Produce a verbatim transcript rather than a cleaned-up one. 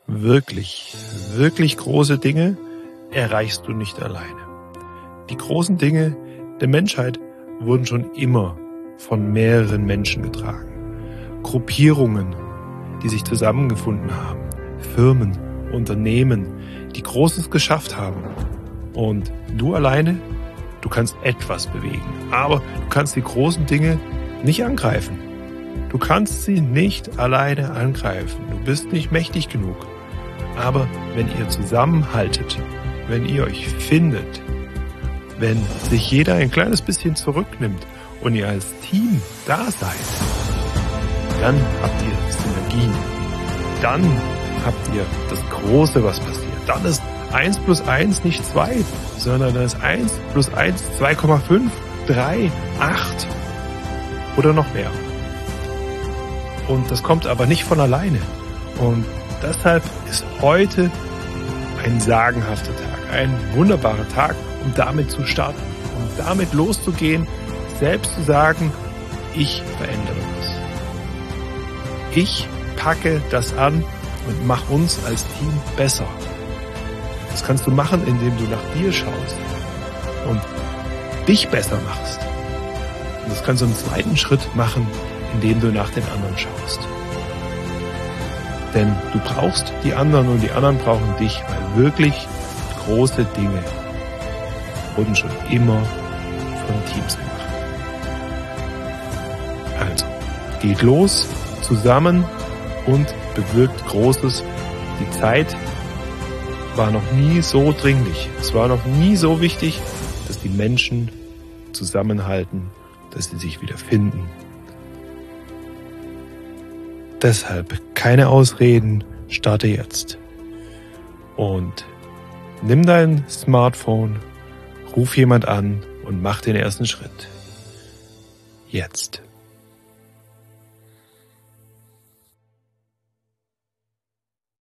Wirklich, wirklich große Dinge erreichst du nicht alleine. Die großen Dinge der Menschheit wurden schon immer von mehreren Menschen getragen. Gruppierungen, die sich zusammengefunden haben. Firmen, Unternehmen, die Großes geschafft haben. Und du alleine, du kannst etwas bewegen. Aber du kannst die großen Dinge nicht angreifen. Du kannst sie nicht alleine angreifen. Du bist nicht mächtig genug. Aber wenn ihr zusammenhaltet, wenn ihr euch findet, wenn sich jeder ein kleines bisschen zurücknimmt und ihr als Team da seid, dann habt ihr Synergien. Dann habt ihr das Große, was passiert. Dann ist eins plus eins nicht zwei, sondern dann ist eins plus eins zwei Komma fünf, drei, acht oder noch mehr. Und das kommt aber nicht von alleine. Und deshalb ist heute ein sagenhafter Tag, ein wunderbarer Tag, um damit zu starten, um damit loszugehen, selbst zu sagen, ich verändere das. Ich packe das an und mache uns als Team besser. Das kannst du machen, indem du nach dir schaust und dich besser machst. Und das kannst du im zweiten Schritt machen, indem du nach den anderen schaust. Denn du brauchst die anderen und die anderen brauchen dich, weil wirklich große Dinge wurden schon immer von Teams gemacht. Also, geht los, zusammen und bewirkt Großes. Die Zeit war noch nie so dringlich. Es war noch nie so wichtig, dass die Menschen zusammenhalten, dass sie sich wieder finden. Deshalb keine Ausreden, starte jetzt. Und nimm dein Smartphone, ruf jemand an und mach den ersten Schritt. Jetzt.